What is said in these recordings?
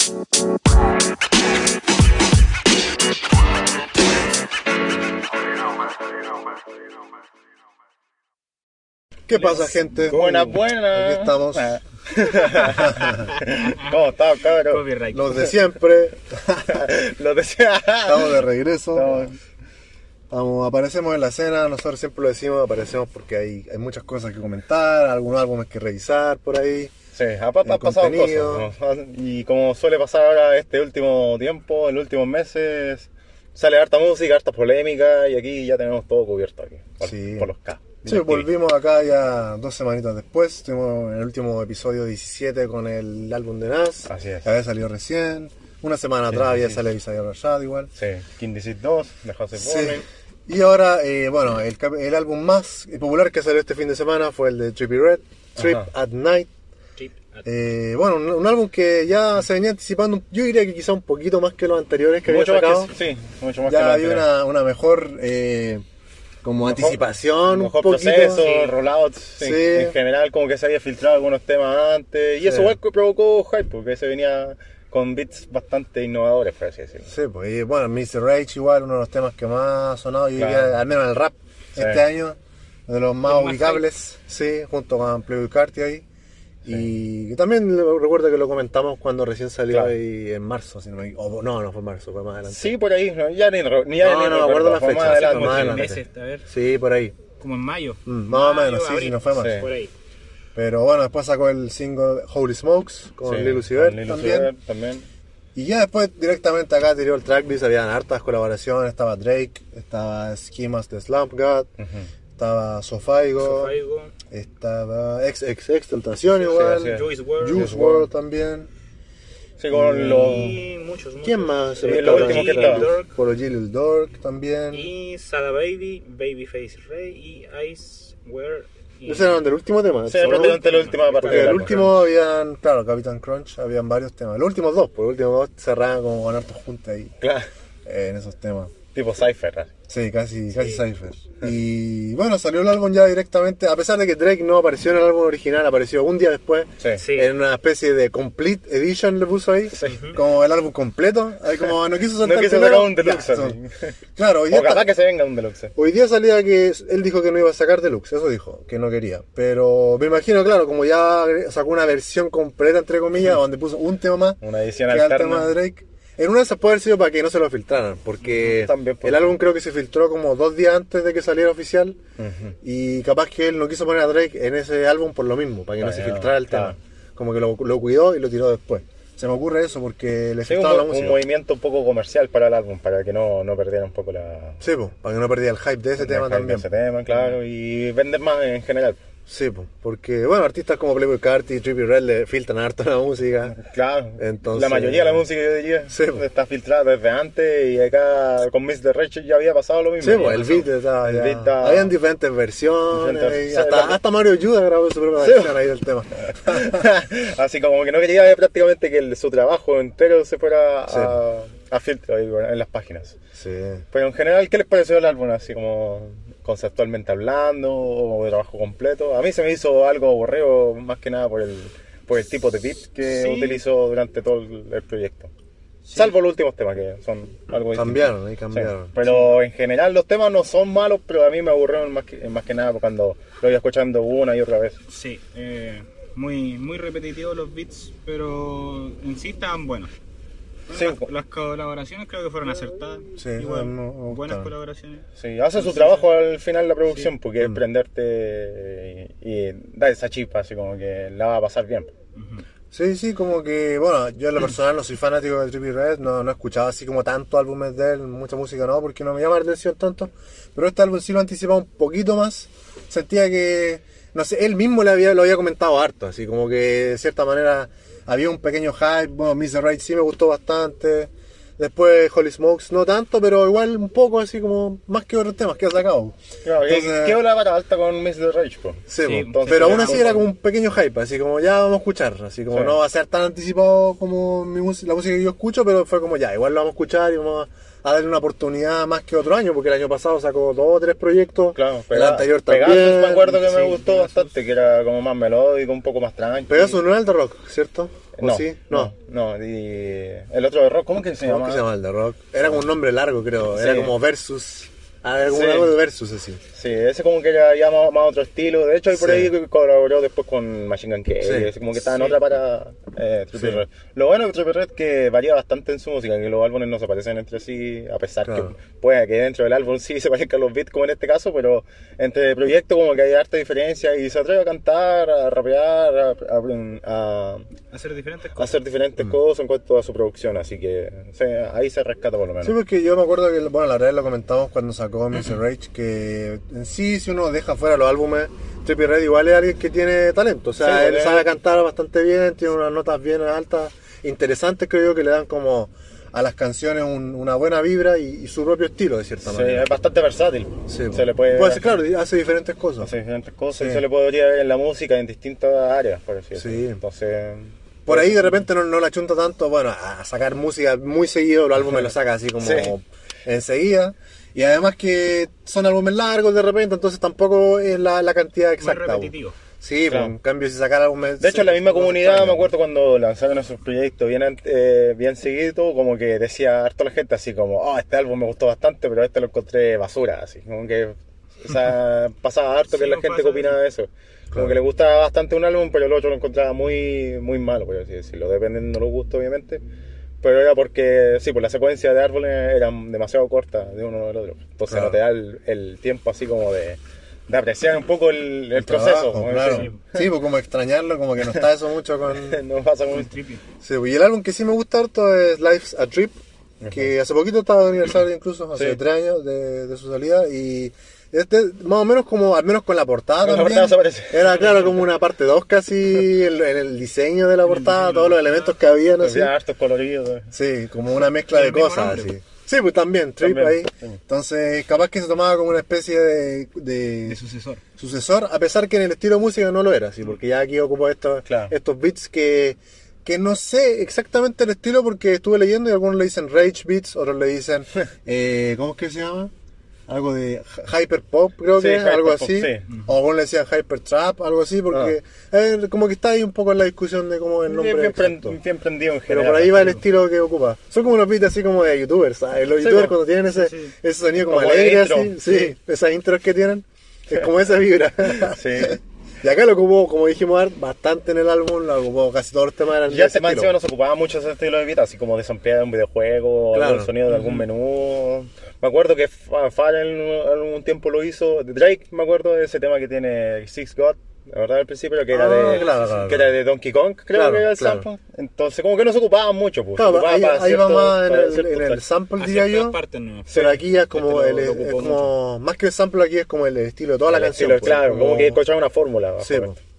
¿Qué pasa, gente? Buenas. Aquí estamos. ¿Cómo estás, cabrón? Copyright. Los de siempre. Lo decía. Estamos de regreso. Aparecemos en la escena. Nosotros siempre lo decimos, aparecemos porque hay muchas cosas que comentar, algunos álbumes que revisar por ahí. Sí, ha pasado contenido. cosas, ¿no? Y como suele pasar ahora este último tiempo, en los últimos meses, sale harta música, harta polémica, y aquí ya tenemos todo cubierto aquí, por los K. Sí, volvimos acá ya 2 semanitas después. Estuvimos en el último episodio 17 con el álbum de Nas. Así es. Que había salido recién. Una semana atrás había salido Isaiah Rashad igual. Sí, King Disease 2, de Joseph Bourne. Y ahora, bueno, el álbum más popular que salió este fin de semana fue el de Trippie Redd, Trip at Night. Bueno, un álbum que ya se venía anticipando, yo diría que quizá un poquito más que los anteriores que Mucho había más sacado. sí, mucho más ya que los había anteriores. una mejor como anticipación, mejor un poquito. proceso, Sí. rollouts, Sí. en general, como que se había filtrado algunos temas antes, y eso igual que provocó hype, porque se venía con beats bastante innovadores, por así decirlo. Sí, pues, y bueno, Mr. Rage igual, uno de los temas que más ha sonado, yo Claro. diría, al menos en el rap Sí. este año, de los más Los más ubicables, sí, junto con Playboi Carti ahí. Y también recuerdo que lo comentamos cuando recién salió Claro. ahí en marzo, si no me equivoco. No fue marzo, fue más adelante. Sí, por ahí, no, ya ni No, recuerdo, me acuerdo la fue fecha, más sí, adelante. Como más 3 adelante. meses, a ver, Sí, por ahí. como en mayo. Más o menos, sí, abril. no fue marzo. Sí. Por ahí. Pero bueno, después sacó el single Holy Smokes con Sí, Lil Uzi Vert con Lil Uzi también. Vert también. Y ya después directamente acá tiró el tracklist, habían hartas colaboraciones, estaba Drake, estaba Schemas de Slump God, estaba Sofaigo, Sofaigo, estaba XXX Tentación igual, sí. Juice WRLD Juice WRLD también. Sí, con los... y muchos. ¿Quién más? Sí, me lo escapa? último que Lil estaba. Durk, Polo G, Lil Durk también. y Sada Baby, Babyface Ray y Ice Wear. Esos eran del último tema. Sí, ¿no? prácticamente la última parte Porque del el álbum. último habían, claro, Capitán Crunch, habían varios temas. Los últimos dos, porque los últimos dos cerraban como con hartos juntos ahí Claro, en esos temas. tipo Cypher. Así. Sí, casi Cypher. Y bueno, salió el álbum ya directamente, a pesar de que Drake no apareció en el álbum original, apareció un día después. Sí. Sí. En una especie de complete edition le puso ahí, como el álbum completo. Ahí como no quiso saltar No quiso primero, sacar un deluxe, ya, así. Claro, O capaz que se venga un deluxe. hoy día salía que él dijo que no iba a sacar deluxe, eso dijo, que no quería. Pero me imagino, claro, como ya sacó una versión completa, entre comillas, donde puso un tema más Una edición que el tema alterna. de Drake. En una de esas puede haber sido para que no se lo filtraran, porque También puede el álbum creo que se filtró como 2 días antes de que saliera oficial. Y capaz que él no quiso poner a Drake en ese álbum por lo mismo, para que no se Claro, filtrara el claro. tema. Como que lo cuidó y lo tiró después. Se me ocurre eso porque le Sí, filtraba la un música. movimiento un poco comercial para el álbum, para que no perdiera un poco la... Sí, pues, para que no perdiera el hype de ese tema también. Ese tema, claro, y vender más en general. Sí, pues, porque bueno, artistas como Playboi Carti, Trippie Redd le filtran harto la música. Claro, Entonces- la mayoría de la música yo diría Sí, pues. está filtrada desde antes y acá con Mr. Rachel ya había pasado lo mismo. Sí, pues, el beat estaba El ya. beat está- Habían diferentes versiones. Diferentes- y sí, hasta Mario Yuda grabó su propia Sí. versión ahí del tema. Así como que no quería prácticamente que su trabajo entero se fuera Sí. a filtro ahí en las páginas. Sí. Pero en general, ¿qué les pareció el álbum? Así como conceptualmente hablando o de trabajo completo. A mí se me hizo algo aburrido más que nada por el tipo de beat que Sí. utilizó durante todo el proyecto. Salvo los últimos temas que son algo distinto. Cambiaron, ahí Sí, cambiaron. pero en general los temas no son malos, pero a mí me aburrieron más que nada cuando lo iba escuchando una y otra vez. Sí, muy repetitivos los beats, pero en sí estaban buenos. Sí. Las colaboraciones creo que fueron acertadas. Sí, Igual, me buenas gustaron. colaboraciones. Sí, hace su trabajo al final la producción, porque es prenderte y dar esa chispa, así como que la va a pasar bien. Sí, como que, bueno, yo en lo personal no soy fanático de Trippie Redd, no he escuchado así como tantos álbumes de él, mucha música no, porque no me llama la atención tanto, pero este álbum sí lo anticipaba un poquito más, sentía que, no sé, él mismo lo había comentado harto, así como que de cierta manera había un pequeño hype, bueno, Mr. Right sí me gustó bastante, después Holy Smokes no tanto, pero igual un poco así como más que otros temas que ha sacado. Claro, Entonces- ¿qué hola para alta con Mr. Rage? Po? Sí, Sí, entonces pero aún ya- así era como un pequeño hype, así como ya vamos a escuchar, así como Sí. no va a ser tan anticipado como la música que yo escucho, pero fue como ya, igual lo vamos a escuchar y vamos a darle una oportunidad más que otro año, porque el año pasado sacó 2 o 3 proyectos, Claro, el anterior Pegasus también. me acuerdo que me sí. gustó bastante, que era como más melódico, un poco más tranquilo. Pegasus no era el de rock, ¿cierto? ¿O sí? No. Y el otro de rock, ¿cómo que se ¿Cómo llama? que se llama el de rock? Era como un nombre largo, creo. Era Sí. como Versus. Algo Sí. de Versus, así. Sí, ese como que era ya más otro estilo. De hecho, hay por Sí. ahí que colaboró después con Machine Gun Kelly. Sí. Así como que estaba en Sí. otra para Trippie Sí. Redd. Lo bueno de Trippie Redd es que varía bastante en su música, que los álbumes no se parecen entre sí, a pesar Claro. que puede que dentro del álbum sí se parezcan los beats, como en este caso, pero entre proyectos como que hay harta diferencia y se atreve a cantar, a rapear, a Hacer diferentes cosas. hacer diferentes cosas en cuanto a su producción. Así que ahí se rescata por lo menos. Sí, porque yo me acuerdo que, bueno, la verdad lo comentamos cuando sacó Mr. Rage, que en sí, si uno deja fuera los álbumes, Trippie Redd igual es alguien que tiene talento. O sea, Sí, él él- sabe cantar bastante bien, tiene unas notas bien altas, interesantes, creo yo, que le dan como a las canciones una buena vibra y su propio estilo, de cierta Sí, manera. es bastante versátil. Sí, se le puede pues, claro, hace diferentes cosas. hace diferentes cosas Sí. y se le podría ver en la música en distintas áreas, por así Sí. decirlo. Entonces, Por ahí de repente no la chunta tanto, bueno, a sacar música muy seguido, los álbumes lo saca así como Sí. enseguida. Y además que son álbumes largos de repente, entonces tampoco es la cantidad Muy exacta. repetitivo. Sí, Claro. pues, en cambio si sacar álbumes... de hecho, en la misma no se comunidad, extraña. me acuerdo cuando lanzaron esos proyectos bien seguido, como que decía harto la gente así como, oh, este álbum me gustó bastante, pero este lo encontré basura, así, como que, o sea, pasaba harto Sí, que la no gente que pasa opinaba de eso. Como Claro. que le gustaba bastante un álbum, pero el otro lo encontraba muy malo, por así decirlo, dependiendo de los gustos, obviamente. Pero era porque, sí, pues la secuencia de árboles eran demasiado cortas de uno del otro. Entonces Claro. no te da el tiempo así como de apreciar un poco el proceso. Trabajo, como claro. decir. Sí, pues como extrañarlo, como que no está eso mucho con... No pasa con Muy trippy. Sí, pues, y el álbum que sí me gusta harto es Life's a Trip, que hace poquito estaba de aniversario incluso, hace Sí. 3 años de su salida, y este más o menos como, al menos con la portada Con la también, portada se parece. era claro como una parte 2 casi, el diseño de la portada, todos los elementos que habían así, Había hartos coloridos. sí, como una mezcla Y de el mismo cosas nombre. así. Sí, pues también, Trip También, ahí. sí. Entonces, capaz que se tomaba como una especie De de sucesor. sucesor, a pesar que en el estilo de música no lo era, sí, porque ya aquí ocupo estos Claro. beats que no sé exactamente el estilo porque estuve leyendo y algunos le dicen Rage Beats, otros le dicen, ¿cómo es que se llama? Algo de Hyper Pop, creo Sí, que, algo Hyper Pop, así. sí. O algunos le decían Hyper Trap, algo así, porque como que está ahí un poco en la discusión de cómo es el nombre exacto. Bien prendido en Pero general. por ahí va el estilo que ocupa. Son como unos beats así como de youtubers, ¿sabes? Los Sí, youtubers po. cuando tienen ese, Sí. ese sonido como Como de alegre intro. así, sí, esas intros que tienen, es como esa vibra. Sí. Y acá lo ocupó, como dijimos, Art, bastante en el álbum, lo ocupó, casi todos los temas eran Ya de ese más encima estilo. no se ocupaba mucho ese estilo de beat, así como de samplear un videojuego, Claro. o el sonido de algún menú. Me acuerdo que Pharrell algún tiempo lo hizo. De Drake, me acuerdo de ese tema que tiene Six God, la verdad, al principio, que era, claro. que era de Donkey Kong, creo Claro, que era el claro. sample. Entonces, como que no se ocupaba mucho, pues. Claro, se ocupaba ahí para va ciertos- más para en ciertos el tracks. sample, A diría ciertas yo. partes no. Pero aquí ya es como, Este lo es ocupó como más que el sample aquí es como el estilo de toda la El canción. estilo, pues, claro, como que encontrar una fórmula. bajo Sí, esto. pues.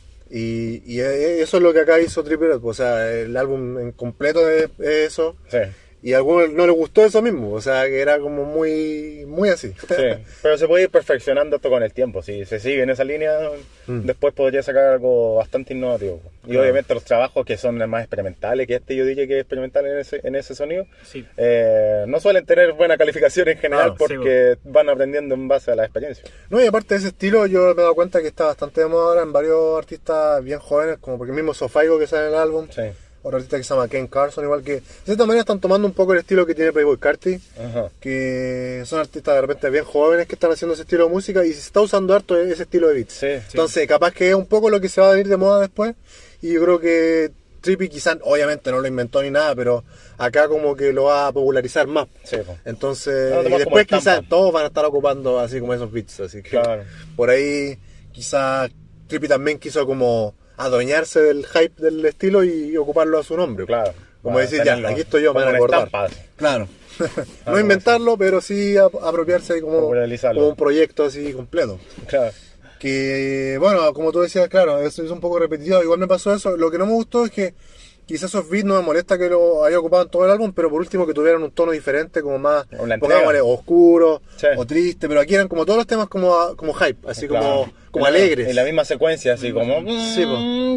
Y eso es lo que acá hizo Trippie Redd, pues, o sea, el álbum en completo es eso. Sí. Y a algunos no les gustó eso mismo, o sea, que era como muy así. Sí, pero se puede ir perfeccionando esto con el tiempo. Si se sigue en esa línea, después podría sacar algo bastante innovativo. Y Claro. obviamente los trabajos que son más experimentales, que yo diría que es experimental en ese sonido, Sí. no suelen tener buena calificación en general Claro, porque van aprendiendo en base a la experiencia. No, y aparte de ese estilo, yo me he dado cuenta que está bastante de moda ahora en varios artistas bien jóvenes, como porque el mismo Sofaigo que sale en el álbum, Sí. otro artista que se llama Ken Carson, igual que de cierta manera están tomando un poco el estilo que tiene Playboi Carti, Ajá. que son artistas de repente bien jóvenes que están haciendo ese estilo de música y se está usando harto ese estilo de beats. Sí. Entonces, capaz que es un poco lo que se va a venir de moda después. Y yo creo que Trippie quizás, obviamente no lo inventó ni nada, pero acá como que lo va a popularizar más. Sí, po. Entonces, Lo y demás como después quizás estampa. todos van a estar ocupando así como esos beats. Así que Claro. por ahí quizás Trippie también quiso como adueñarse del hype del estilo y ocuparlo a su nombre. Claro. Como Para decir, ya, tenerlo aquí estoy yo, me como van a una acordar. estampa, así. Claro. como No inventarlo, pero sí apropiarse como, Popularizarlo. como un proyecto así completo. Claro. Que, bueno, como tú decías, claro, eso es un poco repetitivo. Igual me pasó eso. Lo que no me gustó es que quizás esos beats no me molesta que lo haya ocupado en todo el álbum, pero por último que tuvieran un tono diferente, como más, Una entrega. pongámosle, oscuro Sí. o triste, pero aquí eran como todos los temas como hype, así Claro. como Y la- alegres. Y la misma secuencia, así como. Sí, po.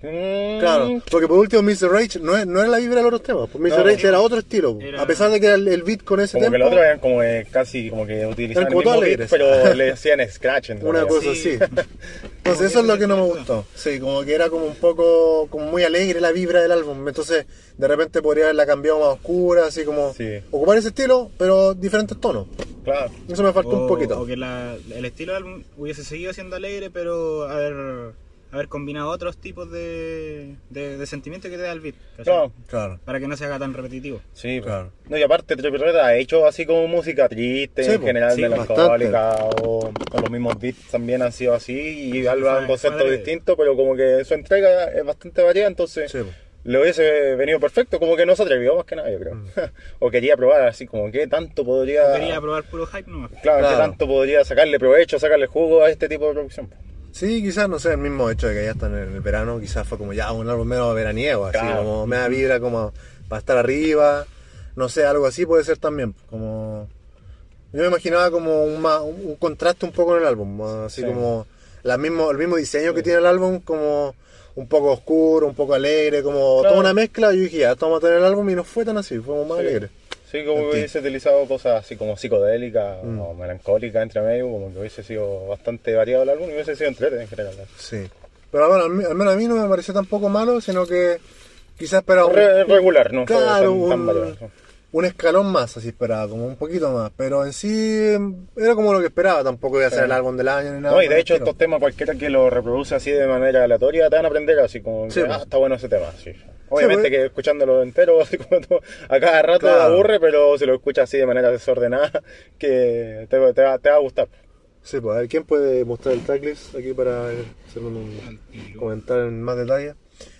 Claro, porque por último Mr. Rage no era la vibra de los otros temas, pues Mr. No, Rage era otro estilo, Era- a pesar de que era el beat con ese Como tempo, que los otros eran como casi como que utilizaban Eran como el mismo todos beat, alegres. pero le hacían scratch en una realidad. cosa Sí. así. Entonces eso es lo que no me gustó. Sí, como que era como un poco, como muy alegre la vibra del álbum. Entonces de repente podría haberla cambiado más oscura, así como Sí. ocupar ese estilo, pero diferentes tonos. Claro. Eso me faltó un poquito. O que el estilo del álbum hubiese seguido siendo alegre, pero haber combinado otros tipos de sentimientos que te da el beat. ¿cachai? Claro. Claro. Para que no se haga tan repetitivo. Sí, Claro. No, y aparte Trippie Redd ha hecho así como música triste, Sí, en general sí, melancólica, o los mismos beats también han sido así, y hablan conceptos fue distintos, pero como que su entrega es bastante variada, entonces Sí. le hubiese venido perfecto, como que no se atrevió más que nada, yo creo. O quería probar así como que tanto podría... Quería probar puro hype nomás. Claro, Claro. que tanto podría sacarle provecho, sacarle jugo a este tipo de producción. Sí, quizás, no sé, el mismo hecho de que ya están en el verano, quizás fue como ya un álbum menos veraniego, así Claro. como me da vibra como para estar arriba, no sé, algo así puede ser también, como... Yo me imaginaba como un contraste un poco en el álbum, así Sí. como el mismo diseño que tiene el álbum, como un poco oscuro, un poco alegre, como Claro. toda una mezcla, y yo dije, ya, esto vamos a tener el álbum y no fue tan así, fue como más Sí. alegre. Sí, como que Entiendo. hubiese utilizado cosas así como psicodélicas o melancólicas entre medio, como que hubiese sido bastante variado el álbum y hubiese sido entretenido en general. Sí. Pero bueno, al menos a mí no me pareció tampoco malo, sino que quizás esperaba Regular, ¿no? Claro, Fue tan variado. un escalón más, así esperaba, como un poquito más. Pero en sí era como lo que esperaba, tampoco iba a ser Sí. el álbum del año ni nada. No, y por de el hecho estilo. estos temas cualquiera que lo reproduce así de manera aleatoria te van a aprender así como Sí, que, pues. está bueno ese tema, sí. Obviamente pues. que escuchándolo entero así como a cada rato te Claro. aburre, pero si lo escuchas así de manera desordenada que te va a gustar. Sí, pues a ver, ¿quién puede mostrar el tracklist aquí para hacer un comentario en más detalle?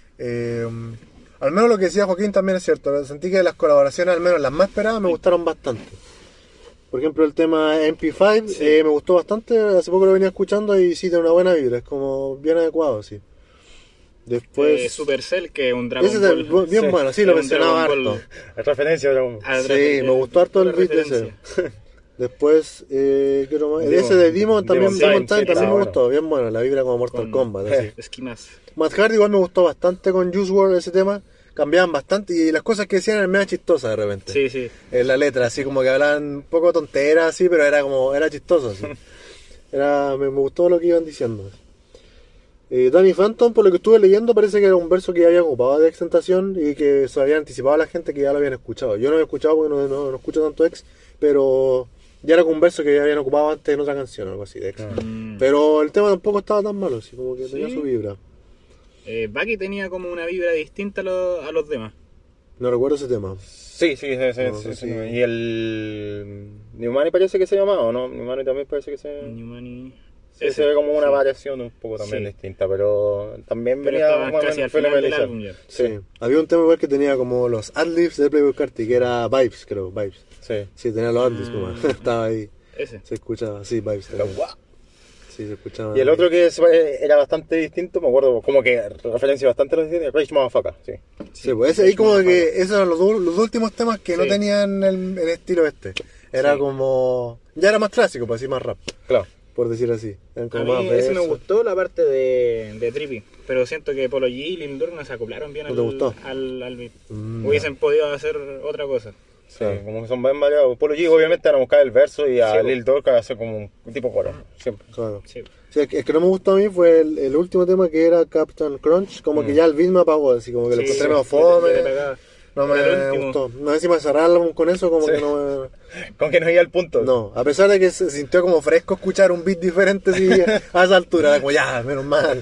Al menos lo que decía Joaquín también es cierto. Sentí que las colaboraciones, al menos las más esperadas, me gustaron bastante. Por ejemplo, el tema MP5 me gustó bastante. Hace poco lo venía escuchando y sí, tiene una buena vibra. Es como bien adecuado, sí. Después... Supercell, que es un Dragon ese es Ball. bien Sí, bueno, sí, lo es un mencionaba Dragon harto. Ball. Referencia a Dragon Ball. Ah, Sí, me gustó harto el pura beat de ese. referencia. Después, ¿qué otro más? Demon. Ese de Demon también, Demon Time Time, también me bueno. gustó, bien bueno, la vibra como Mortal Con- Kombat, así. Esquinas. Matt Hardy igual me gustó bastante con Juice WRLD ese tema, cambiaban bastante y las cosas que decían eran medio chistosas de repente. Sí, sí. En la letra, así como que hablaban un poco tonteras, así, pero era chistoso, así. Me gustó lo que iban diciendo. Danny Phantom, por lo que estuve leyendo, parece que era un verso que ya había ocupado de Extentación y que se había anticipado a la gente que ya lo habían escuchado. Yo no había escuchado porque no escucho tanto X, pero ya era con un verso que ya habían ocupado antes en otra canción, algo así de X. Pero el tema tampoco estaba tan malo, así como que tenía Sí. su vibra. Bucky tenía como una vibra distinta a los demás. No recuerdo ese tema. Sí, sí. No, sí. Y el Newmani parece que se llamaba, ¿o no? Newmani también parece que se... Newmani. Sí, se ve como una sí. variación un poco también Sí. distinta, pero también Pero venía estaban más o casi menos al final del fenomenalizado. álbum ya. Sí. Había un tema igual que tenía como los adlibs de Playboy Carti, que era Vibes, creo, Vibes. Sí. Sí, tenía los adlibs nomás. Estaba ahí, Ese. se escuchaba, sí, Vibes. Pero, tenía. guau. Sí, se escuchaba. Y el otro que era bastante distinto, me acuerdo, como que referencia bastante a los distintos, Rage Motherfucker, sí. Sí, pues ese ahí como que esos eran los últimos temas que no Sí. tenían el estilo este. Era Sí. como... Ya era más clásico, pues así más rap, Claro. por decir así. Eran A como mí más ese me versos. gustó la parte de Trippy, pero siento que Polo G y Lil Durk no se acoplaron bien ¿No te gustó? al beat. Hubiesen podido hacer otra cosa. Sí, Claro. como que son bien variados. Polo G obviamente van a buscar el verso y a Sí, Lil Durk a hacer como un tipo coro, siempre. Claro. Sí. Sí, el que no me gustó a mí fue el último tema que era Captain Crunch, como que ya el beat me apagó, así como que lo Sí, encontré medio sí, fome. le pegaba. No me Era el último. gustó. No sé si me cerrar el álbum con eso, como Sí. que no me... Con que no iba al punto. No, a pesar de que se sintió como fresco escuchar un beat diferente así, a esa altura, era como ya, menos mal.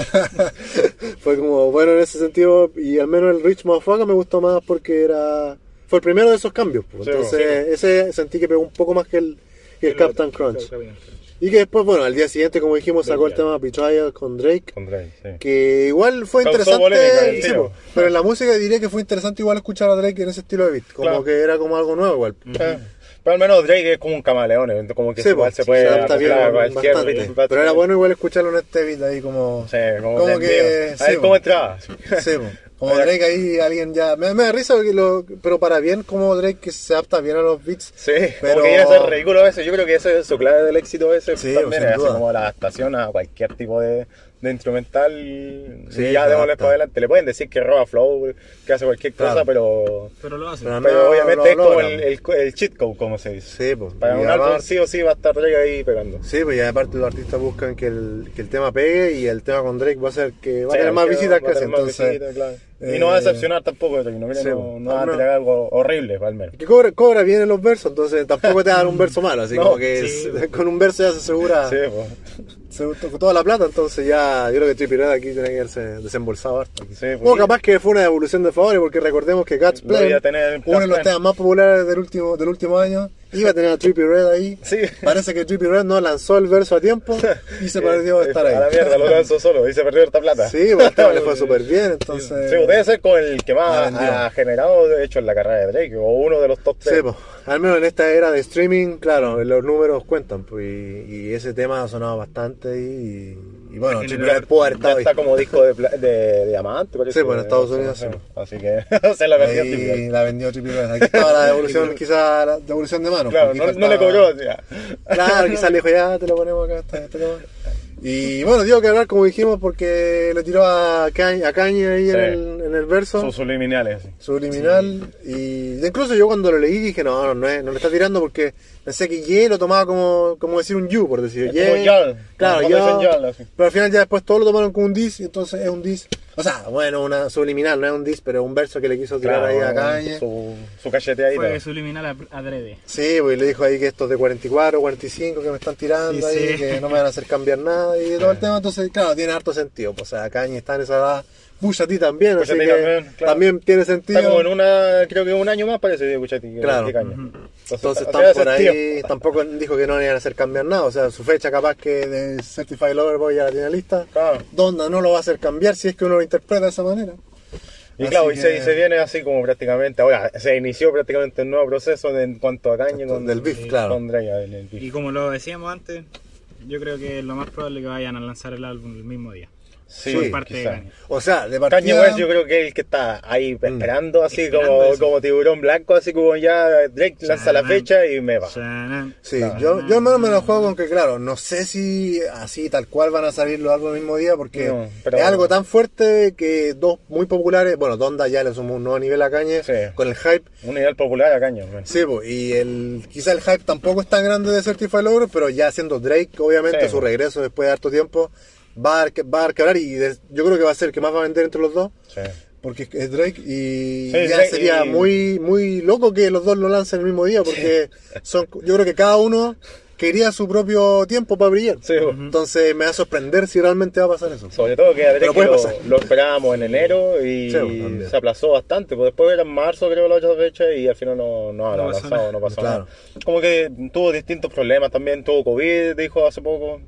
Fue como bueno en ese sentido, y al menos el Rich Motherfucker me gustó más porque fue el primero de esos cambios. Pues. Sí, Entonces ese sentí que pegó un poco más que el Captain Crunch. Captain Y que después, bueno, al día siguiente, como dijimos, sacó el tema Betrayal con Drake. Con Drake, sí. Que igual fue Causó interesante, polémica el sí, tiro. po, pero en la música diría que fue interesante igual escuchar a Drake en ese estilo de beat, como Claro. que era como algo nuevo igual. Pero al menos Drake es como un camaleón, como que Sí, igual po, se puede adapta bien acoplar a cualquier bastante. beat. Pero era bueno igual escucharlo en este beat ahí como... Sí, como, Como que... que- A sí, ver po. cómo entraba. Sí, po. Como Drake ahí, alguien ya... Me da risa, porque pero para bien como Drake que se adapta bien a los beats. Sí, Pero- como que ya es ridículo a veces. Yo creo que ese es su clave del éxito ese Sí, también, sin es así duda. como la adaptación a cualquier tipo de de instrumental Sí, y ya claro, démosle para adelante. Le pueden decir que roba flow, que hace cualquier cosa, Claro. Pero lo hace. Pero al pero menos obviamente lo es como logran. el cheat code, como se dice. Sí, pues. Para y un álbum además- sí o sí va a estar Drake ahí pegando. Sí, pues y aparte los artistas buscan que el tema pegue y el tema con Drake va a ser que va a Sí, tener más que visitas va a casi, tener más entonces... visitas, claro. Y no va a decepcionar tampoco Drake, no, mira, Sí, no al va a menos- tirar algo horrible, al menos. Que cobra bien en los versos, entonces tampoco te dan un verso malo, así No, como que sí. con un verso ya se asegura Sí, pues. toda la plata, entonces ya yo creo que Trippie Redd aquí tiene que haberse desembolsado harto. Sí, O pues. capaz que fue una devolución de favores, porque recordemos que God's Lo iba Plan, a tener en uno de los plan. temas más populares del último año, iba a tener a Trippie Redd ahí. Sí. Parece que Trippie Redd no lanzó el verso a tiempo y se perdió de estar ahí. A la mierda, lo lanzó solo y se perdió esta plata. Sí, pues el tema le fue súper bien, entonces... Sí, debe ser con el que más vendió. ha generado, de hecho, en la carrera de Drake, o uno de los top 3. Sí, pues, al menos en esta era de streaming, claro, los números cuentan, pues, y ese tema ha sonado bastante y bueno, En Trippie general, Redd pudo haber Ya estado está ahí. como disco de diamante, parece. Sí, pues, en Estados Unidos, sí. Así que se la perdió Ahí Trippie Redd. la vendió Trippie Redd. Aquí estaba la devolución, quizá la devolución de mano. Claro, porque no faltaba- le cobró. Ya. Claro, quizás le dijo, ya te lo ponemos acá, este tema. Y bueno, dio que hablar, como dijimos, porque le tiró a Kanye ahí Sí. en el verso. Sus subliminales. Sí. Subliminal. Y incluso yo cuando lo leí dije, no le está tirando porque pensé que Ye lo tomaba como decir un you, por decir. Es como y'all. Claro, Cuando dicen y'all. y'all, así. Pero al final ya después todos lo tomaron como un diss, y entonces es un diss. O sea, bueno, una subliminal, no es un diss, pero un verso que le quiso tirar ahí a Kanye. Su cacheteadita. Fue subliminal adrede. Sí, pues le dijo ahí que estos de 44, 45 que me están tirando Sí, ahí, sí. que no me van a hacer cambiar nada y todo el tema, entonces claro, tiene harto sentido, pues, o sea, Kanye está en esa edad, Pusha T también, Pusha así T que también, claro. también tiene sentido. Está como en una, creo que un año más parece de Pusha T. Claro. que Kanye. Entonces o sea, están por hace ahí, tiempo. tampoco dijo que no le iban a hacer cambiar nada, o sea, su fecha capaz que de Certified Lover Boy ya la tiene lista, Claro. Donda no lo va a hacer cambiar si es que uno lo interpreta de esa manera. Y Así claro, y que- se viene así como prácticamente, ahora se inició prácticamente un nuevo proceso en cuanto a Kanye con, Del beef, claro. con Drake, el beef. Y como lo decíamos antes, yo creo que es lo más probable que vayan a lanzar el álbum el mismo día. Sí, por parte de quizá. Kanye. O sea, de Kanye partida... West yo creo que es el que está ahí esperando así Esperando eso. como tiburón blanco, así como ya Drake lanza la Chanan. fecha y me va. Chanan. Sí, Claro. yo al menos me lo juego con que, claro, no sé si así tal cual van a salir los álbumes el mismo día, porque No, pero- es algo tan fuerte que dos muy populares, bueno, Donda ya le sumó un nuevo nivel a Kanye, Sí. con el hype, Un nivel popular a Kanye. man. sí, pues, y quizá el hype tampoco es tan grande de Certified Lover, pero ya siendo Drake, obviamente, Sí. su regreso después de harto tiempo, va a dar que hablar y yo creo que va a ser el que más va a vender entre los dos. Sí. Porque es Drake y Sí, ya Drake sería y- muy loco que los dos lo lancen el mismo día porque yo creo que cada uno quería su propio tiempo para brillar. Sí, pues. Entonces me va a sorprender si realmente va a pasar eso. Sobre todo que a Pero Drake puede pasar. lo esperábamos en enero y Sí, también. se aplazó bastante. Pues después era en marzo, creo, la otra fecha y al final no No ha pasó lanzado, nada. no pasó Claro. nada. Como que tuvo distintos problemas también. Tuvo COVID, dijo hace poco.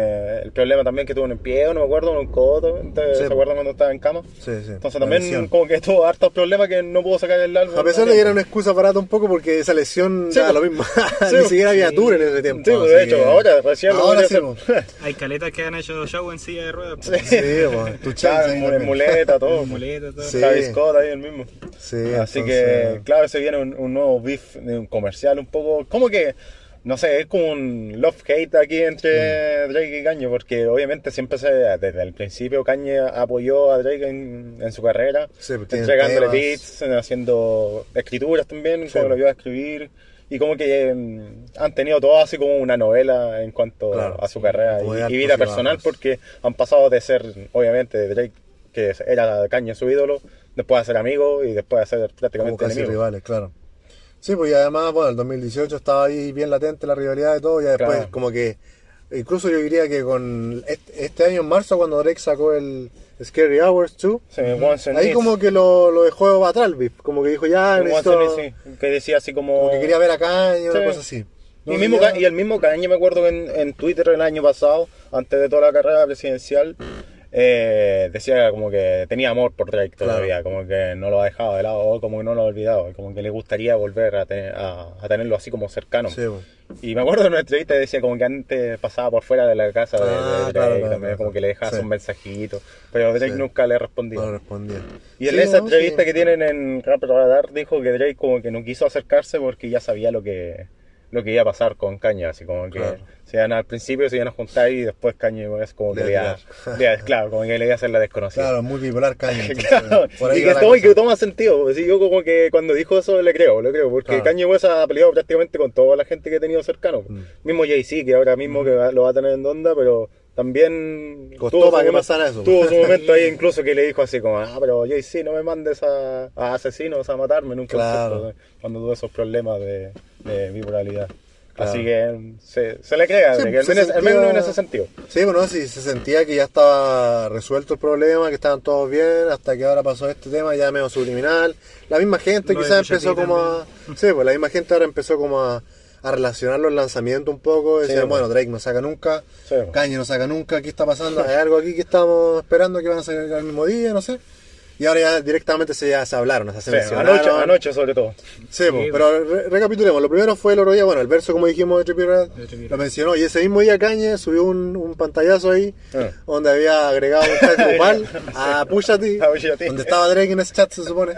El problema también que tuvo en el pie, no me acuerdo, en un codo. Entonces, Sí, ¿se acuerdan cuando estaba en cama? Sí, sí. Entonces La también lesión. como que tuvo hartos problemas que no pudo sacar el álbum. A pesar de que era una excusa barata un poco porque esa lesión Sí, da pues. lo mismo. Sí, Ni siquiera había tour en ese tiempo. Sí, pues, así de hecho, que- ahora recién lo Ahora voy a sí, hacer. pues. Hay caletas que han hecho show en silla de ruedas. pues. Sí, pues, tu Claro, chance ahí en también. muleta, todo. Muleta, todo. Sí. Travis Scott ahí el mismo. Sí, Así entonces- que, claro, se viene un nuevo beef, un comercial un poco, como que, no sé, es como un love-hate aquí entre Drake y Kanye, porque obviamente siempre desde el principio Kanye apoyó a Drake en su carrera, Sí, pues, tienen entregándole temas. beats, haciendo escrituras también, Sí. como lo ayudó a escribir, y como que han tenido todo así como una novela en cuanto Claro, a su carrera como de y altos vida y personal, bajos. porque han pasado de ser, obviamente, Drake, que era Kanye su ídolo, después de ser amigo y después de ser Como prácticamente casi enemigo. rivales, claro. Sí, pues y además, bueno, el 2018 estaba ahí bien latente la rivalidad y todo, ya después Claro. como que, incluso yo diría que con este año en marzo cuando Drake sacó el Scary Hours 2, Sí, Once and ahí Needs. como que lo dejó atrás el beef, como que dijo ya, Once necesito, and Needs, sí, que decía así como... como que quería ver a Kanye, una Sí. cosa así. No, Y el mismo Kanye, me acuerdo que en Twitter el año pasado, antes de toda la carrera presidencial, decía como que tenía amor por Drake todavía, como que no lo ha dejado de lado, o como que no lo ha olvidado, como que le gustaría volver a tenerlo así como cercano. Sí, pues. Y me acuerdo en una entrevista decía como que antes pasaba por fuera de la casa de Drake, claro, también, claro. como que le dejaba Sí. un mensajito, pero Drake Sí. nunca le respondía. No respondía. Y en Sí, esa no, entrevista sí. que tienen en Rap Radar dijo que Drake como que no quiso acercarse porque ya sabía lo que lo que iba a pasar con Kanye, así como que al principio se iban a juntar y después Kanye West como que claro, como que le iba a hacer la desconocida. Claro, muy bipolar Kanye. Claro, por ahí y que toma sentido, pues, yo como que cuando dijo eso le creo, porque Kanye West ha peleado prácticamente con toda la gente que he tenido cercano. Mismo Jay-Z, que ahora mismo que lo va a tener en onda, pero también costó para que pasara eso. Tuvo su momento ahí incluso que le dijo así como, pero Jay-Z, no me mandes a asesinos a matarme en un concierto, cuando tuvo esos problemas de bipolaridad. Claro. Así que se le crea, sí, que al menos en ese sentido. Sí, bueno, sí, se sentía que ya estaba resuelto el problema, que estaban todos bien, hasta que ahora pasó este tema ya medio subliminal. La misma gente quizás empezó como a... Sí, pues la misma gente ahora empezó como a relacionar los lanzamientos un poco. Decían, bueno, Drake no saca nunca, Kanye no saca nunca, ¿qué está pasando? Hay algo aquí que estamos esperando que van a salir al mismo día, no sé. Y ahora ya directamente se hablaron, se mencionaron. Anoche sobre todo. Sí, pero recapitulemos. Lo primero fue el otro día, bueno, el verso como dijimos de Trippie Redd lo mencionó. Y ese mismo día Kanye subió un pantallazo ahí donde había agregado un chat grupal a Pusha T, donde estaba Drake en ese chat se supone.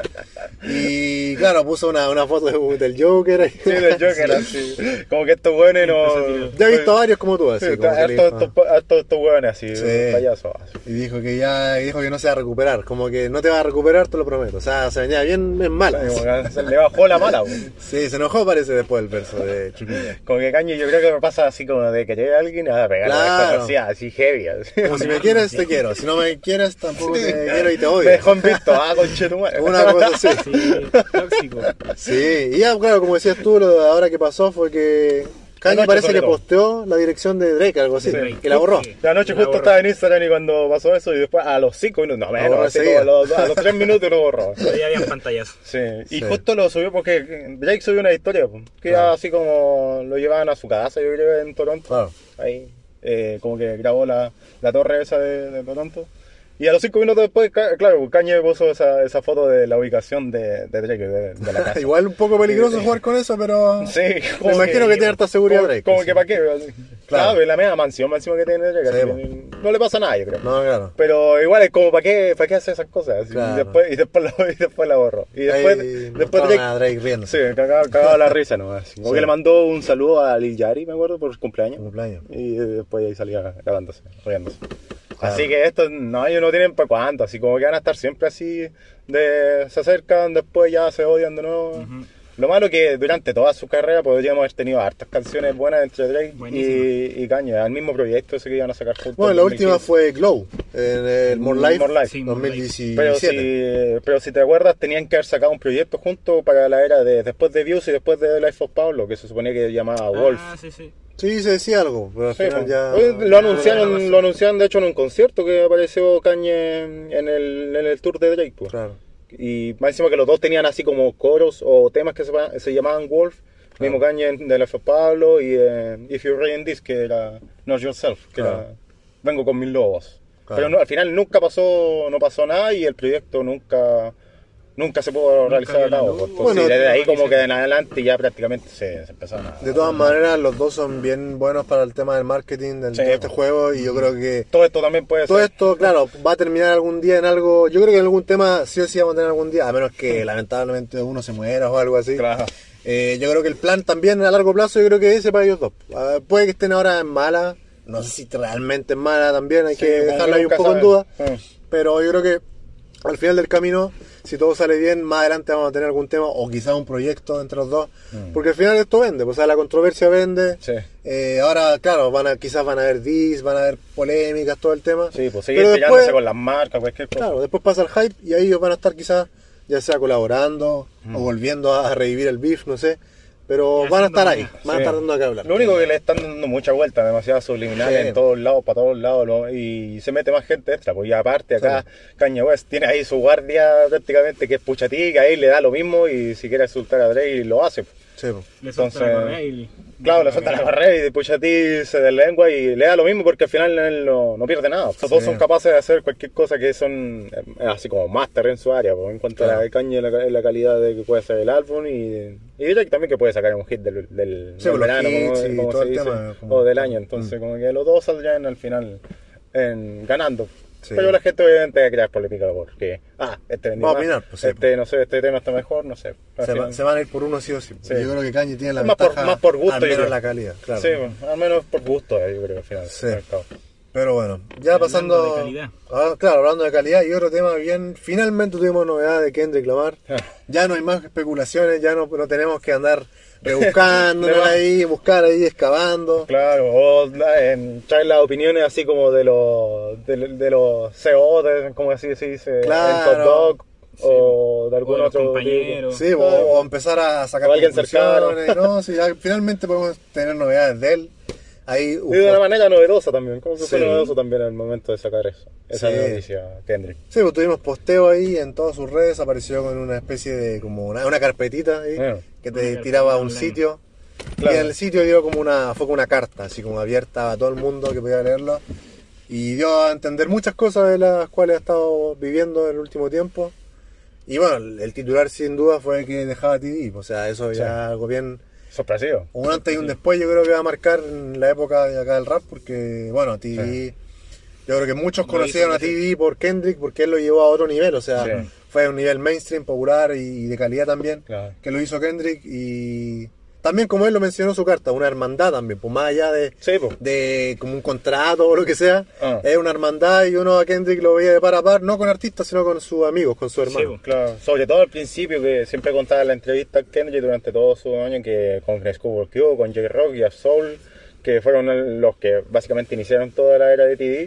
Y claro, puso una foto del Joker ahí. Sí, del Joker, así. Como que estos hueones no... Ya he visto varios como tú, así. Estos hueones así, payasos. Y dijo que no se va a recuperar, como que no te va a recuperar, te lo prometo. O sea, se venía bien mala. Se le bajó la mala, Sí, se enojó parece después del verso de Trippie. Como que Kanye yo creo que me pasa así como de querer a alguien a pegarle así heavy. Así. Como si me quieres, te quiero. Si no me quieres, tampoco te quiero y te odio. Me dejó invicto, conchetumare. Una cosa así. Sí, tóxico. Sí, y ya, claro, como decías tú, lo de ahora que pasó fue que Kanye parece que posteó la dirección de Drake, algo así, que la borró. La noche justo estaba en Instagram y cuando pasó eso, y después a los 5 minutos, no menos, a los 3 minutos lo borró. Ya habían pantallazos. Sí, y justo lo subió porque Drake subió una historia, que así como lo llevaban a su casa, yo creo, en Toronto. Ahí, como que grabó la torre esa de Toronto. Y a los 5 minutos después, claro, Kanye puso esa foto de la ubicación de Drake, de la casa. Igual un poco peligroso jugar con eso, pero sí, me imagino que tiene harta seguridad Drake. Como que para qué, claro, es la media mansión que tiene Drake, sí, no le pasa nada, yo creo. No, claro. Pero igual es como para qué hace esas cosas, claro. y después la borró. Y después Drake riendo. Sí, cagaba la risa nomás. Como que le mandó un saludo a Lil Yachty, me acuerdo, por su cumpleaños. Y después ahí salía grabándose, riéndose. Así que esto, no, ellos no tienen para cuánto, así como que van a estar siempre así, se acercan, después ya se odian de nuevo. Lo malo que durante toda su carrera podríamos haber tenido hartas canciones buenas entre Drake y Kanye, al mismo proyecto ese que iban a sacar juntos. Bueno, la última fue Glow, en el More Life, sí, 2017. Pero si te acuerdas, tenían que haber sacado un proyecto juntos para la era de después de Views y después de Life of Pablo, que se suponía que llamaba Wolf. Sí, se decía algo, pero al final ya... Lo anunciaron de hecho en un concierto que apareció Kanye en el tour de Drake. Claro. Y más encima que los dos tenían así como coros o temas que se llamaban Wolf. Mismo Kanye de Life of Pablo y If You're Reading This, que era Not Yourself, que era Vengo con mis lobos. Pero al final no pasó nada y el proyecto nunca se pudo realizar a cabo. Bueno, desde ahí como que en adelante ya prácticamente se empezaron a... De todas maneras, los dos son bien buenos para el tema del marketing de este juego y yo creo que... Todo esto también puede ser. Todo esto, claro, va a terminar algún día en algo... Yo creo que en algún tema sí o sí vamos a tener algún día, a menos que lamentablemente uno se muera o algo así. Claro. Yo creo que el plan también a largo plazo, yo creo que ese para ellos dos. Puede que estén ahora en mala, no sé si realmente en mala también, hay que dejarla ahí un poco en duda. Pero yo creo que al final del camino, si todo sale bien, más adelante vamos a tener algún tema o quizás un proyecto entre los dos, porque al final esto vende, pues, o sea, la controversia vende. Ahora, claro, quizás van a haber van a haber polémicas, todo el tema. Sí, pues seguir peleándose con las marcas, cualquier cosa. Claro, después pasa el hype y ahí ellos van a estar quizás, ya sea colaborando o volviendo a revivir el beef, no sé. Pero van a estar ahí, van a estar dando que hablar. Lo único que le están dando mucha vuelta, demasiado subliminal en todos lados, para todos lados, ¿no? Y se mete más gente extra, pues ya aparte acá Kanye West tiene ahí su guardia prácticamente que es Pusha T, que ahí le da lo mismo y si quiere insultar a Drake lo hace. Sí, pues. Entonces, claro, le suelta la barrera y Pusha T se deslengua y le da lo mismo porque al final él no pierde nada. Los dos son capaces de hacer cualquier cosa que son así como máster en su área, pues, en cuanto a la Kanye, la calidad de que puede hacer el álbum y Drake también que puede sacar un hit del verano, como se dice, o del año. Entonces como que los dos saldrían al final ganando. Sí. Pero la gente obviamente va a crear polémica porque, este vendió Va a más, opinar, pues, sí, no sé, este tema está mejor, no sé. Al final- Se van a ir por uno sí o sí. Sí. Yo creo que Kanye tiene la Más ventaja, por gusto, al yo menos creo. la calidad, claro. Sí, al menos por gusto, yo creo, al final. Sí. al fin y al cabo. Pero bueno, ya Hablando pasando... de calidad. Claro, hablando de calidad y otro tema bien... Finalmente tuvimos novedad de Kendrick Lamar. Ah. Ya no hay más especulaciones, ya no tenemos que andar rebuscándonos No. ahí, buscar ahí, excavando. Claro, o traer las opiniones así como de los CEO, como así se dice, Claro. en Hot Dog, o de algún O los otro compañeros. Sí, o empezar a sacar O alguien conclusiones, ¿no? Sí, ya finalmente podemos tener novedades de él. Ahí, Y de una manera novedosa también, como que fue Sí. novedoso también al momento de sacar esa Sí. noticia, Kendrick. Sí, pues tuvimos posteo ahí en todas sus redes, apareció con una especie de, como una carpetita ahí, que te Una tiraba a un carpeta online. sitio. Claro. Y en el sitio dio fue como una carta, así como abierta a todo el mundo que podía leerlo. Y dio a entender muchas cosas de las cuales ha estado viviendo en el último tiempo. Y bueno, el titular sin duda fue que dejaba TD, o sea, eso ya Sí. algo bien... Sorpresivo. Un antes y un después yo creo que va a marcar en la época de acá del rap, porque bueno, TD... Sí. Yo creo que muchos Lo conocieron hizo, a TD por Kendrick porque él lo llevó a otro nivel, o sea, Sí. fue a un nivel mainstream, popular y de calidad también, Claro. que lo hizo Kendrick y también como él lo mencionó en su carta, una hermandad también, pues más allá Sí, pues. de como un contrato o lo que sea, Ah. es una hermandad y uno a Kendrick lo veía de par a par, no con artistas sino con sus amigos, con sus hermanos. pues. Claro, sobre todo al principio, que siempre contaba en la entrevista a Kendrick durante todos sus años, que con Schoolboy Q, con J-Rock y Soul, que fueron los que básicamente iniciaron toda la era de TD.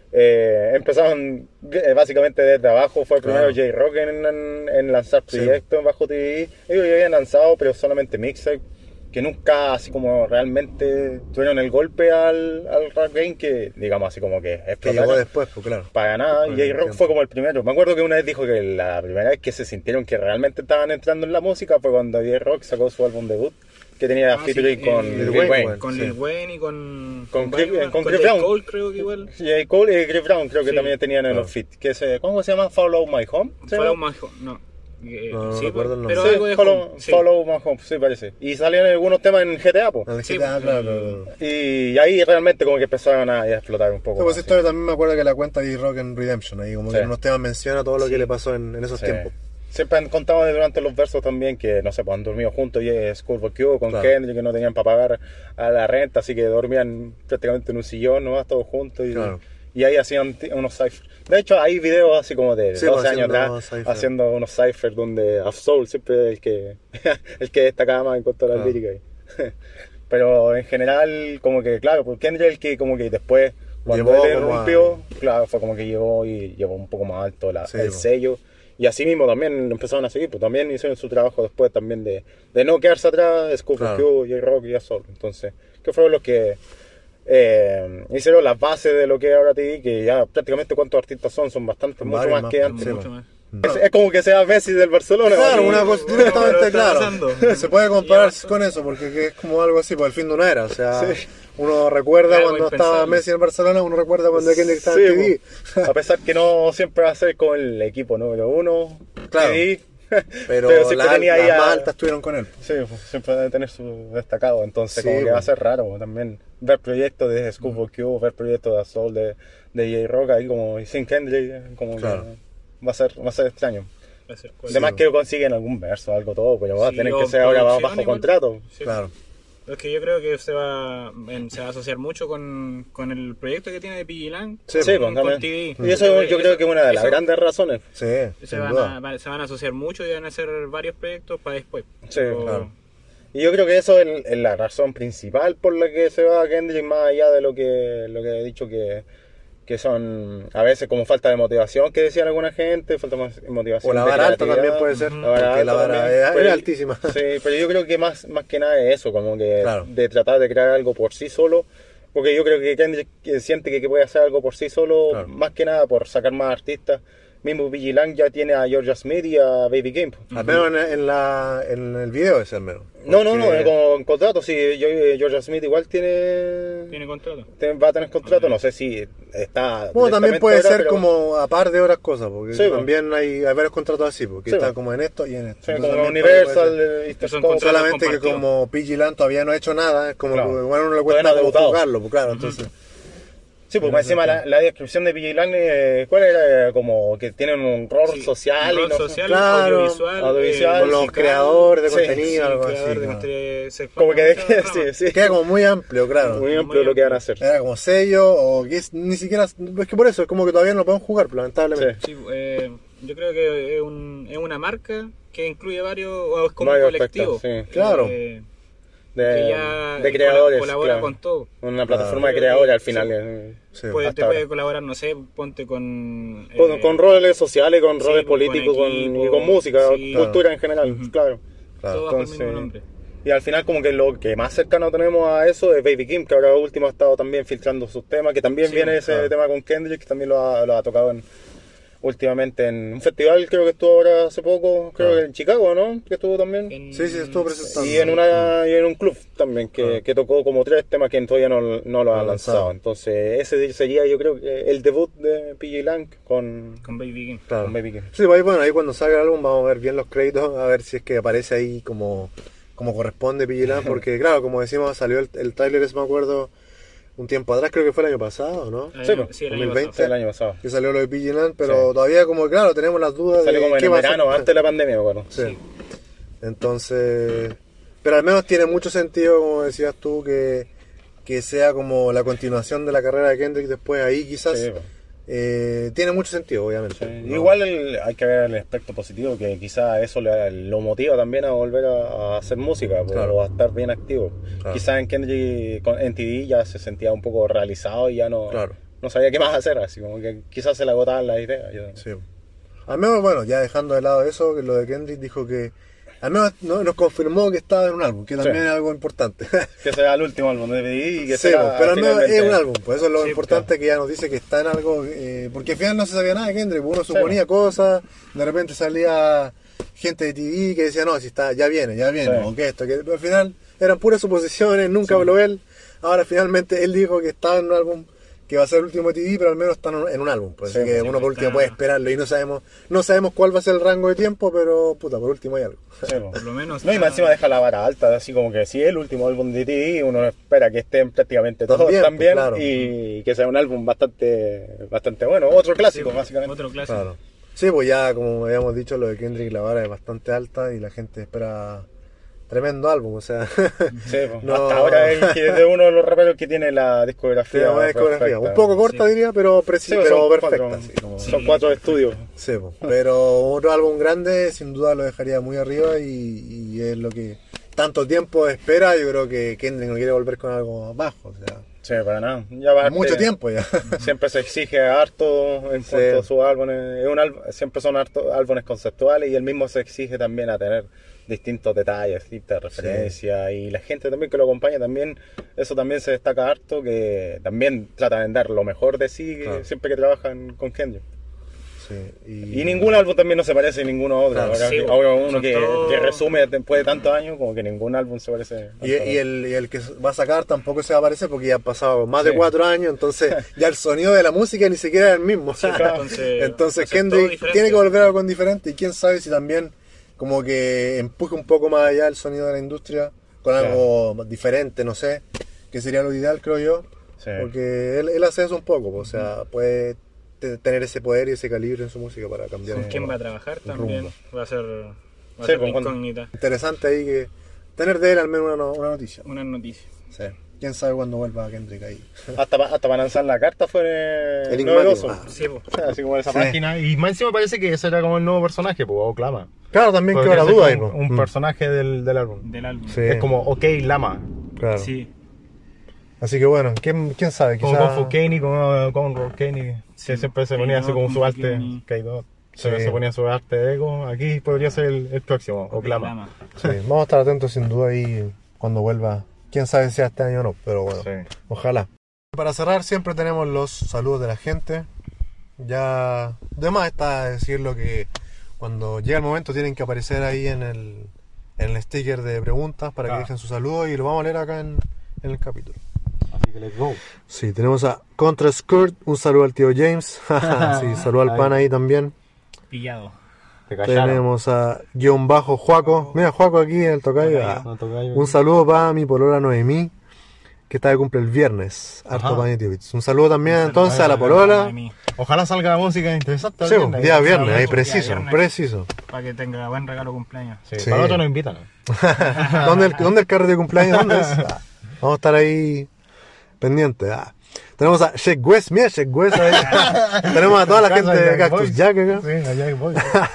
Empezaron básicamente desde abajo. Fue primero Claro. J-Rock en lanzar Sí. proyectos bajo TD. Ellos ya habían lanzado, pero solamente mixtape, que nunca así como realmente tuvieron el golpe al rap game que, digamos, así como que Que explotaron. llegó después, pues claro. Para nada, y Bueno, J-Rock entiendo. fue como el primero. Me acuerdo que una vez dijo que la primera vez que se sintieron que realmente estaban entrando en la música fue cuando J-Rock sacó su álbum debut, que tenía featuring con Lil Lil Wayne, Wayne. Con Sí. Lil Wayne y con Chris- varios más. con Con Chris J. Brown. Cole creo que igual. J. Cole y Chris Brown creo que Sí. también tenían en Claro. los feats. ¿Cómo se llama? Follow My Home. ¿se Follow llama? My Home, no. No Sí, recuerdo el nombre. pero Sí, algo de Follow, Home, sí. Follow My Home, sí parece. Y salían algunos temas en GTA, pues. En el Sí, GTA, pues, claro. Y ahí realmente como que empezaron a explotar un poco. Pues más, esa sí. historia también me acuerdo que la cuenta de Rock en Redemption, ahí como Sí. que en unos temas menciona todo lo que Sí. le pasó en esos Sí. tiempos. Siempre han contado durante los versos también que, no sé, pues han dormido juntos y Schoolboy Q con Claro. Kendrick, que no tenían para pagar a la renta, así que dormían prácticamente en un sillón nomás todos juntos Claro. y ahí hacían unos ciphers. De hecho, hay videos así como de Sí, 12 pues, años haciendo atrás ciphers. haciendo unos ciphers donde Soul siempre es el que, el que destacaba más en cuanto a la Claro. lírica. Pero en general, como que, claro, porque Kendrick es el que como que después, cuando Llevó él como a- rompió, claro, fue como que llegó y llevó un poco más alto Sí, el pues. sello. Y así mismo también empezaron a seguir, pues también hicieron su trabajo después también de no quedarse atrás, Schoolboy Claro. Q, J-Rock y Soul. Entonces, que fueron los que hicieron las bases de lo que es ahora TD, que ya prácticamente cuántos artistas son bastantes, mucho Varios más más, que pues, antes. sí, Mucho más. Es como que sea Messi del Barcelona. Claro, ¿no? una cosa Pero directamente está claro. pasando. Se puede comparar con eso, porque que es como algo así, por el fin de una era. O sea, Sí. uno recuerda Algo cuando estaba impensable. Messi en Barcelona, uno recuerda cuando Kendrick estaba Sí, en TV. pues, a pesar que no siempre va a ser con el equipo número uno, Claro. TD, Pero, siempre tenía ahí las a- más altas estuvieron con él. Sí, pues, siempre debe tener su destacado, entonces Sí, como que pues. va a ser raro pues, también ver proyectos de Schoolboy Q, ver proyectos de Soul, de J-Rock ahí como y sin Kendrick, como Claro. que va a ser extraño. Va a ser cool. Además que consiguen algún verso, algo todo, pero va a Sí, tener o que ser ahora producción bajo igual. contrato. Sí. Claro. Es que yo creo que se va a asociar mucho con el proyecto que tiene de Piggy Lang. Sí, Sí, con, pues, con también. TD. Y eso yo creo que es una de las eso- grandes razones. Sí, Se sin van, duda. se van a asociar mucho y van a hacer varios proyectos para después. Sí, Pero- claro. Y yo creo que eso es la razón principal por la que se va a Kendrick, más allá de lo que he dicho que son a veces como falta de motivación que decían alguna gente, falta más motivación. O la de vara alta creatividad. también puede ser. La vara Porque la alta vara también. es Pero- altísima. Sí, pero yo creo que más que nada es eso, como que Claro. de tratar de crear algo por sí solo. Porque yo creo que Kendrick siente que puede hacer algo por sí solo, Claro. más que nada por sacar más artistas. Mismo Piggy Lang ya tiene a Georgia Smith y a Baby Game. Al menos en el video es al menos. No, Porque- con contrato, sí, Georgia Smith igual tiene contrato. va a tener contrato, no sé si está... Bueno, también directamente puede ahora, ser pero- como a par de otras cosas, porque Sí, pues. también hay varios contratos así, porque Sí, están pues. como en esto y en esto. Sí, Entonces, como también puede ser. Universal, Que son Interscope, contratos Solamente que compartidos. como PG Land todavía no ha hecho nada, es como Claro. que bueno, uno le Todavía cuesta no ha como debutado. jugarlo, pues claro, entonces. Sí, porque encima la descripción de PJ Lang, ¿cuál era? Como que tienen un rol social un y rol no sé. social, Claro, audiovisual, con los musical, creadores de sí, contenido, algo así. creador de claro. Como que sí. Queda como muy amplio, claro. Muy amplio lo que van a hacer. Era como sello, o que ni siquiera. Es que por eso, es como que todavía no lo podemos jugar, lamentablemente. Sí, yo creo que es una marca que incluye varios, o es como Varios un colectivo. aspectos, sí. Claro. Que ya de creadores. colabora claro. con todo. Una plataforma de creadores al final. Sí. Te hasta puede ahora. colaborar, no sé, ponte con... Con roles sociales, con sí, roles con políticos, equipo, y con música, sí. cultura en general, claro. todo bajo el mismo nombre. Y al final como que lo que más cercano tenemos a eso es Baby Kim, que ahora último ha estado también filtrando sus temas, que también Sí, viene ese claro. tema con Kendrick, que también lo ha tocado últimamente en un festival, creo que estuvo ahora hace poco, creo que en Chicago, ¿no? Que estuvo también. Sí, estuvo presentando. Y en un club también, que tocó como 3 temas que todavía no lo han lanzado. Entonces ese sería yo creo que el debut de PJ Lang con Baby Kim. Claro. con Baby Kim. Sí, pues bueno, ahí cuando salga el álbum vamos a ver bien los créditos, a ver si es que aparece ahí como corresponde PJ Lang, porque claro, como decimos, salió el tráiler, ese me acuerdo, un tiempo atrás, creo que fue el año pasado, ¿no? Sí, el año 2020. pasado. El año pasado. Que salió lo de PJ Lang, pero Sí. todavía como, claro, tenemos las dudas Salió de como en qué el va a ser. verano, antes de la pandemia, me acuerdo. Sí. Entonces, pero al menos tiene mucho sentido, como decías tú, que sea como la continuación de la carrera de Kendrick después ahí quizás. Sí. Tiene mucho sentido, obviamente. Sí. ¿no? Igual hay que ver el aspecto positivo, que quizás eso lo motiva también a volver a hacer música, Claro. o a estar bien activo. Claro. Quizás en Kendrick, en TD ya se sentía un poco realizado y ya no sabía qué más hacer, así como que quizás se le agotaban las ideas. Sí. Al menos, bueno, ya dejando de lado eso, que lo de Kendrick dijo que al menos nos confirmó que estaba en un álbum, que también Sí. es algo importante. Que sea el último álbum de TD y que Sí, sea pero al menos finalmente- es un álbum, pues eso es lo Sí, importante, que ya nos dice que está en algo, porque al final no se sabía nada de Kendrick, uno suponía cosas, de repente salía gente de TV que decía, no, si está, ya viene, Sí. o que esto, que pero al final eran puras suposiciones, nunca habló él, ahora finalmente él dijo que estaba en un álbum, que va a ser el último de TV, pero al menos está en un álbum, pues, Sí, así que sí, uno por último está. puede esperarlo y no sabemos cuál va a ser el rango de tiempo, pero puta, por último hay algo. Sí, po. Por lo menos. No, y más encima deja la vara alta, así como que si es el último álbum de TD, uno espera que estén prácticamente todos También, también, pues, claro. y que sea un álbum bastante bueno, otro clásico, Sí, básicamente. Otro clásico. Claro. Sí, pues ya como habíamos dicho, lo de Kendrick, la vara es bastante alta y la gente espera tremendo álbum, o sea, Sí, pues, No. hasta ahora es que es de de los raperos que tiene la discografía. tiene una discografía, perfecta. un poco corta Sí. diría, pero Sí, pues, pero son perfecta. cuatro- Así, como- Son 4 estudios. Sí, pues, pero otro álbum grande sin duda lo dejaría muy arriba y es lo que tanto tiempo espera. Yo creo que Kendrick no quiere volver con algo bajo, o sea, Sí, para nada. Ya aparte, mucho tiempo ya. Siempre se exige harto en cuanto a sus álbumes. Siempre son álbumes conceptuales y él mismo se exige también a tener distintos detalles, distintas referencias, y la gente también que lo acompaña también, eso también se destaca harto, que también tratan de dar lo mejor de sí Claro. siempre que trabajan con Kendrick. Sí, Y ningún álbum también no se parece a ninguno otro. Claro, ¿verdad? sí, Ahora uno son que todos- resume después de tantos años, como que ningún álbum se parece. Y el que va a sacar tampoco se va a parecer porque ya han pasado más de Sí. 4 años, entonces ya el sonido de la música ni siquiera es el mismo. claro. Entonces va a ser todo Kendrick diferente. tiene que volver a algo diferente y quién sabe si también como que empuje un poco más allá el sonido de la industria con algo más diferente, no sé, que sería lo ideal, creo yo, Sí. porque él hace eso un poco, o sea, puede tener ese poder y ese calibre en su música para cambiar. ¿Con un quién poco va a trabajar el también? rumbo. Va a ser, Sí, ser pues, una cuando- incógnita. Interesante ahí que tener de él al menos una noticia. Una noticia. Sí. Quién sabe cuándo vuelva Kendrick ahí. Hasta para lanzar la carta fue Enigmático. novedoso. Ah. Sí, po. Así como esa Sí. página. Y más encima parece que ese era como el nuevo personaje, pues, o Clama. Claro, también quedó Podría la ser duda ahí. como po. un personaje del álbum. Del álbum. Sí. Es como OK Lama. Claro. Sí. Así que bueno, quién sabe, Como quizá... con Kenny, con Rob Kenny. Sí. Que siempre se ponía así K-Dot, como su con arte. Kenny. K-Dot. Sí. Se ponía su arte de ego. Aquí podría ser el próximo, o Clama. Reclama. Sí, vamos a estar atentos sin duda ahí cuando vuelva. Quién sabe si sea este año o no, pero bueno, Sí. ojalá. Para cerrar siempre tenemos los saludos de la gente. Ya de más está decirlo que cuando llega el momento tienen que aparecer ahí en el sticker de preguntas para que Ah. dejen su saludo y lo vamos a leer acá en el capítulo. Así que let's go. Sí, tenemos a Contra Skirt, un saludo al tío James. Sí, saludo al pan ahí también. Pillado. Te callaron. Tenemos a guión bajo Juaco. Mira, Juaco aquí en el tocayo. Tocayo. Ah. Un saludo para mi polola Noemí. que está de cumple el viernes. Harto Ajá. para Tío Beats. Un saludo también entonces a la Para polola. mí, Ojalá salga música interesante. Sí, día viernes, ahí preciso, viernes. preciso. Para que tenga buen regalo de cumpleaños. Sí, Sí. para otro nos invitan. ¿Dónde el carro de cumpleaños? ¿Dónde es? Vamos a estar ahí pendientes. Tenemos a Sheikh West, mira Sheikh West ahí. Tenemos a toda la gente de Cactus Jack acá. Sí, allá voy.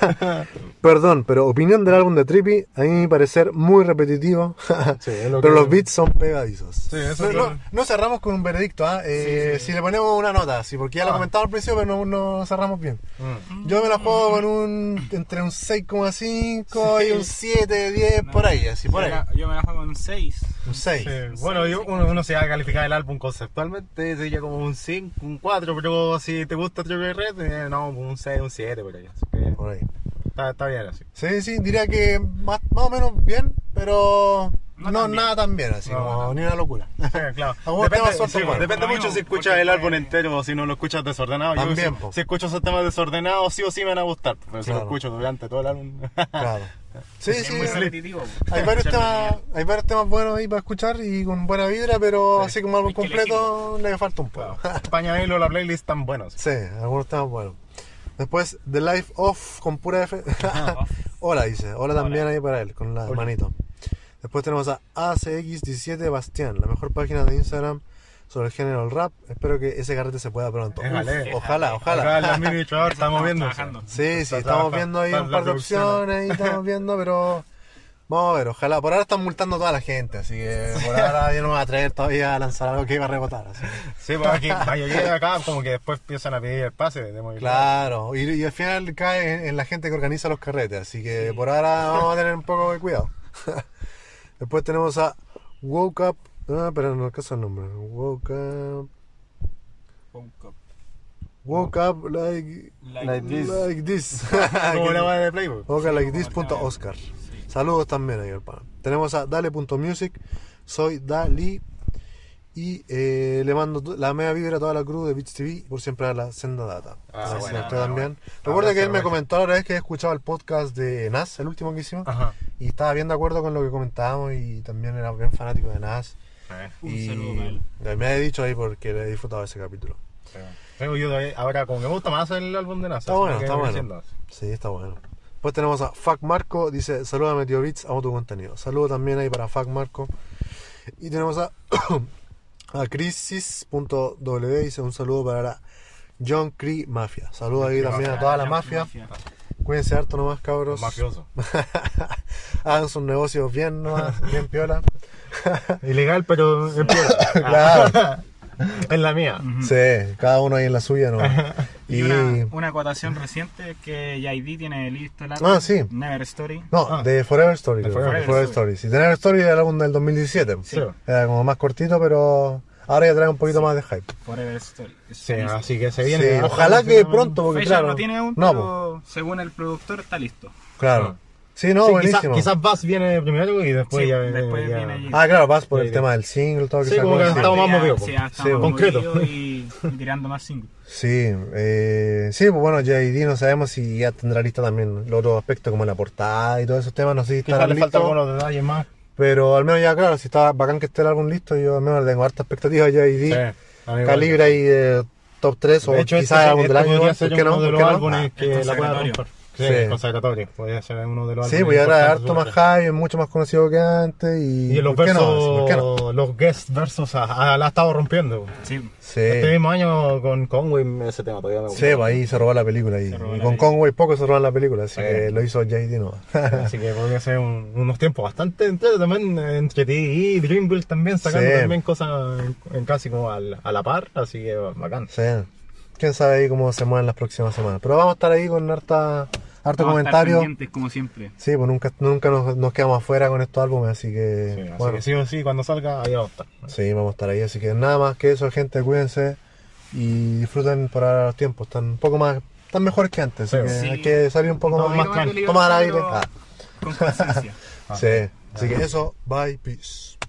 Perdón, pero opinión del álbum de Trippy, a mi parecer muy repetitivo. Sí, es lo Pero que- los beats son pegadizos. Sí, eso no, sí. no cerramos con un veredicto, si le ponemos una nota, sí, porque ya lo comentaba al principio, pero no cerramos bien. Yo me la juego con entre un 6,5 y un 7, 10, por ahí, así, por ahí. Yo me la juego en 6. Un 6. Sí, bueno, uno se va a calificar el álbum conceptualmente, sería como un 5, un 4, pero si te gusta Trippie Redd, no, un 6, un 7 por ahí. Así que Por ahí. está bien así. Sí, diría que más o menos bien, pero No no tan bien. nada tan bien, así No, como no. ni una locura. Sí, claro. Algunos temas Depende, son sí, buenos. depende Como mucho si yo, escuchas porque- el álbum entero o si no lo escuchas desordenado. También, Yo, po. si escucho esos temas desordenados, sí o sí me van a gustar. Pero si lo Claro. escucho durante todo el álbum. Claro. Sí, Es muy repetitivo. Hay varios temas buenos ahí para escuchar y con buena vibra, pero Sí. así como álbum Hay que completo le falta un poco. España Halo, la playlist tan buenos. Sí, algunos temas buenos. Después, The Life Off con pura F. Hola, dice. Hola también ahí para él, con la Hola. manito. Después tenemos a ACX17 Bastián, la mejor página de Instagram sobre el género del rap. Espero que ese carrete se pueda pronto. Déjale. Uf, ojalá. Acá en la mini trabajo estamos viendo. trabajando. Sí, Está estamos trabajando, viendo ahí está un en par la de producción. opciones, ahí estamos viendo, pero vamos a ver, ojalá. Por ahora están multando a toda la gente, así que por ahora yo no me voy a atrever todavía a lanzar algo que iba a rebotar. Así. Sí, pues aquí, mayoría de acá como que después empiezan a pedir el pase de movilidad. Claro, y al final cae en la gente que organiza los carretes, así que por ahora vamos a tener un poco de cuidado. Después tenemos a Woke Up, pero no alcanza el nombre. Woke Up like this. Como la va de Playboy. Woke Up like this. Oscar. Saludos también ahí al pan. Tenemos a Dale.music, soy Dali. Y le mando la media vibra a toda la crew de Beats TV por siempre a la senda data. Gracias bueno, a usted también. Recuerda que él me comentó la otra vez que he escuchado el podcast de Nas, el último que hicimos, Ajá. y estaba bien de acuerdo con lo que comentábamos y también era bien fanático de Nas. Un Y saludo para él. me ha dicho ahí porque le he disfrutado ese capítulo. Pero yo ahora como que me gusta más el álbum de NASA. Está así bueno, que está voy bueno. haciendo así. Sí, está bueno. Después tenemos a Fuck Marco, dice, salúdame tío Beats, amo tu contenido. Saludo también ahí para Fuck Marco. Y tenemos a Crisis.w, dice un saludo para la John Cree Mafia. Saludo ahí también a toda la mafia. Cuídense harto nomás, cabros. Mafioso. Hagan sus negocios bien nomás, bien piola. Ilegal, pero empieza. Claro. Es la mía. Sí, cada uno ahí en la suya nomás. Y Y... una acotación reciente es que JD tiene listo el álbum sí. Never Story. No, de Forever Story. De creo. Forever Forever Story. Si Forever Story era el álbum del 2017. Sí. Era como más cortito, pero ahora ya trae un poquito más de hype. Forever Story. Sí, Está así que se Sí, viene. ojalá que pronto, porque Fecha claro. no tiene aún, no, pero según el productor está listo. claro. Sí, no, Sí, buenísimo. quizás Bass viene primero y después Sí, ya después ya- viene Ah, claro, vas por el Sí, tema del single, todo que Sí, sacó. como que Sí. estamos más movidos, Sí, po. ya estamos Sí, concreto. movidos y tirando más singles. Sí, sí, pues bueno, JD no sabemos si ya tendrá lista también los otros aspectos como la portada y todos esos temas, no sé si Quizás estarán le faltan listos. algunos detalles más. Pero al menos ya, claro, si está bacán que esté el álbum listo, yo al menos le tengo harta expectativa a JD. amigo. Calibre ahí top 3 o De hecho, quizás álbum del año. podría igual, ser ¿por qué uno no? de ¿Por los qué no? álbumes que el la pueda conservatorio. romper. Sí, Sí. el conservatorio. Podría ser uno de los Sí, álbumes pues ahora es importantes harto de más la high, es mucho más conocido que antes y Y los ¿por qué versos, no? ¿Por qué no? los guest versos la ha estado rompiendo. Sí, Sí, Este mismo año con Conway ese tema todavía me gusta. sí, pues ahí se robó la película y, Se robó y la con película. Conway poco se roban la película, así Sí. que lo hizo JD no. Así que podría ser unos tiempos bastante entretenidos también entre ti y Dreamville también sacando Sí. también cosas en casi como a la par, así que bacán. Sí. Quién sabe ahí cómo se mueven las próximas semanas. Pero vamos a estar ahí con harto vamos a estar comentario. pendientes como siempre. Sí, pues nunca nos quedamos afuera con estos álbumes, así Sí, que así bueno, que sí o sí, cuando salga, ahí vamos a estar. sí, vamos a estar ahí. Así que nada más que eso, gente, cuídense y disfruten por ahora los tiempos. Están un poco más, están mejores que antes, así Sí. que Sí. hay que salir un poco Un más, poco más tranquilo, tomar aire. pero con conciencia. Sí, así que eso, bye, peace.